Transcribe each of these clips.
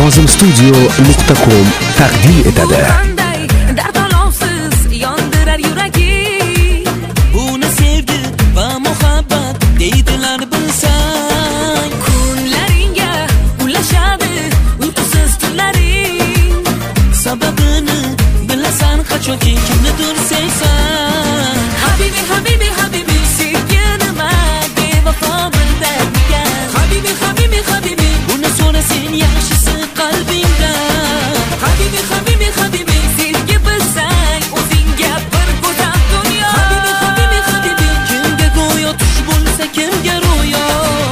nozimstudio.com taqdim etadi. Dard olovsiz yondirar yuragi. Buni sevgi va muhabbat deydilar bilsang. Kunlaringga ulashadi uyqusiz tunlaring. Sababini bilasan qachonki kimnidir sevsan. Habibi habibi habibi sevginima bevafo bildirgan. Habibi habibi habibi Buni so'rasang yaxshisi qalbingdan. habibi habibi habibi sevgi bilsang o'zingga bir go'zal dunyo. Habibi habibi habibi kimga go'yo tush bo'lsa kimga ro'yo.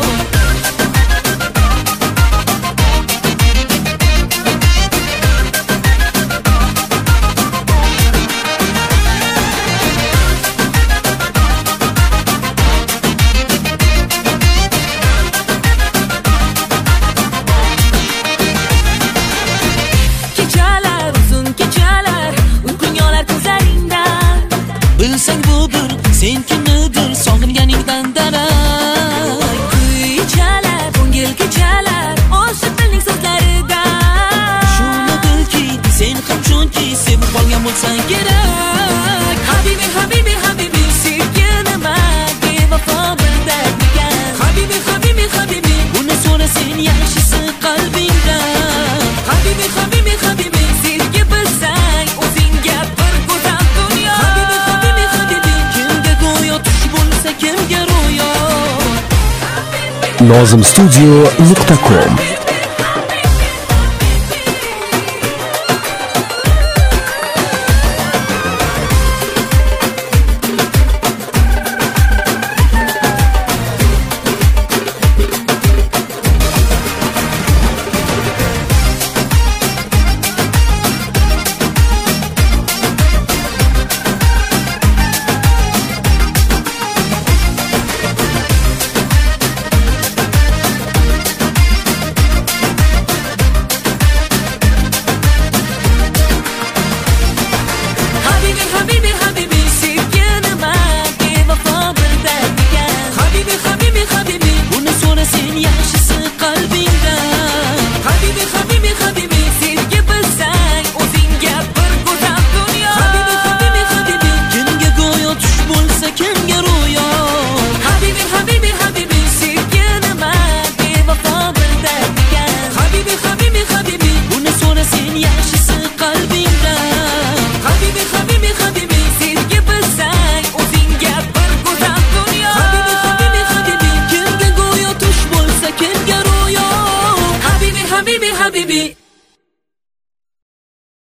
Kechalar uzun kechalar uyqung yolar ko'zlaringdan. Bilsang bu bir sen kimnidir sog'inganingdan darak. Kuy chalar ko'ngil kechalar oshiq dilning so'zlaridan. Shuni bilki sen ham chunki sevib qolgan bo'lsang kerak. Habibi habibi habibi sevginima bevafo bildirgan. Habibi habibi habibi Buni so'rasang yaxshisi qalbingdan. habibi habibi habibi sevgi bilsang o'zingga bir go'zal dunyo. Habibi habibi habibi kimga go'yo tush bo'lsa kimga ro'yo. nozimstudio.com